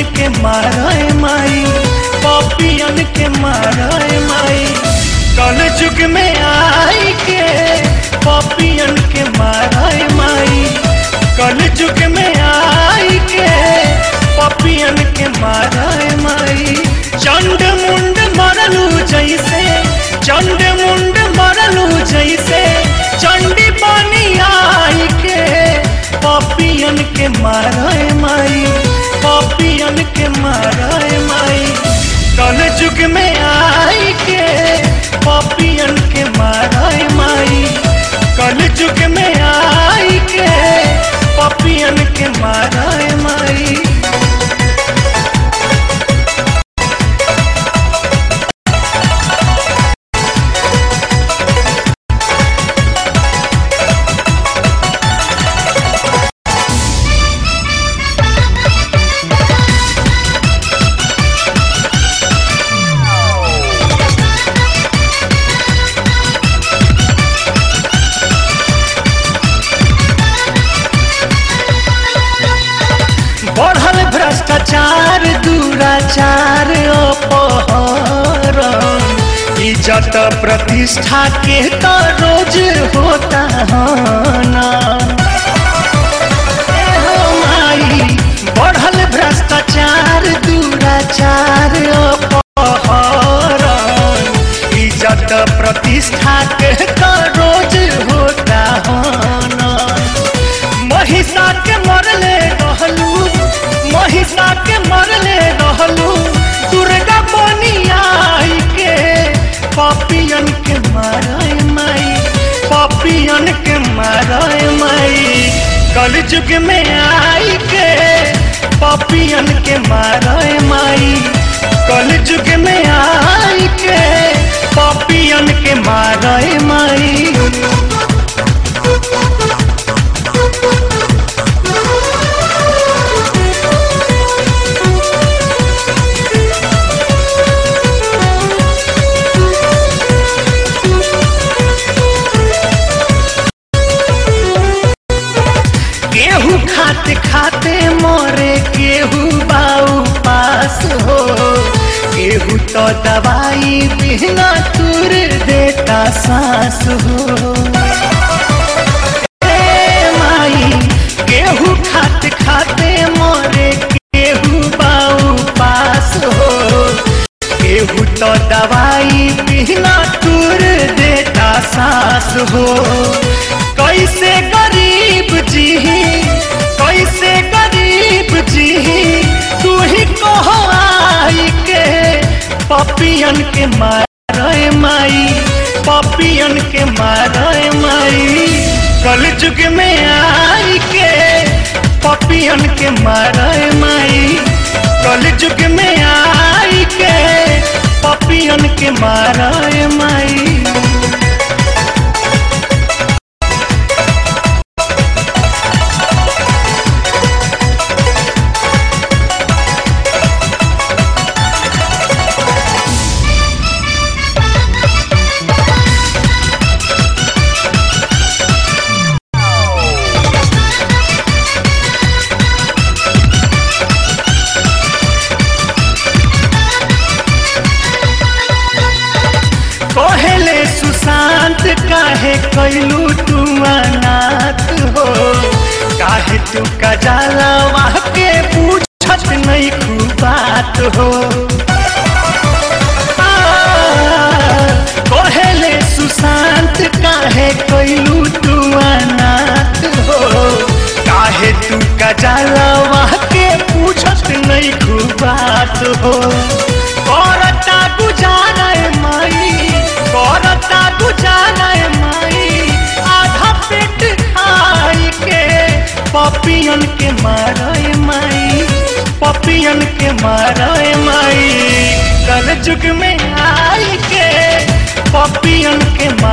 के मारे माई, पपियन के मारे माई। कल जुग में आई के पपियन के मारे माई, कल जुग में आई के पपियन के मारे माई। चंड मुंड मरलू जैसे, चंड मुंड मरलू जैसे, चंडी बनी आई के पपियन के मारे माई, पपियन के मारे माई। कल जुग में आई के पपियन के मारे माई, कल जुग में आई के पपियन के मारे माई। बढ़ल भ्रष्टाचार, दुराचार, अपहरण, इज्जत प्रतिष्ठा के तो रोज होता ना माई। बढ़ल भ्रष्टाचार, दुराचार, अपहरण, इज्जत प्रतिष्ठा के तो रोज होता ना। महिषा के मरले रहलू, महिषा के मरले रहलू, दुर्गा बनी आई के पपियन के मारे माई, पपियन के मारे माई। कल जुग में आई के पपियन के मारे माई, कल जुग में आई के पपियन के मारे माई। केहू खाते खाते मोरे, केहू बाऊ पास हो, केहू तो दवाई बिना तुर देता सांस हो। माई केहू खाते खाते मोरे, केहू बाऊ पास हो, केहू तो दवाई बिना तुर देता सांस हो। कैसे गरीब जी, कैसे गरीब जी, तू ही कहो आई के पपियन के मारे माई, पपियन के मारे माई। कल जुग में आई के पपियन के मारे माई, कल जुग में आई के पपियन के मारे माई। कहले सुशांत काहे कैलू तू अनाथ हो, काहे तू कजलवा के पूछत नहीं खूबात हो। कहले सुशांत काहे कैलू तू अनाथ हो, काहे तू कजलवा के पूछत नहीं खूबात हो। करता गुजारा माई, करता गुजारा माई, आधा पेट खाई के पपियन के मारे माई, पपियन के मारे माई। कल जुग में आई के पपियन के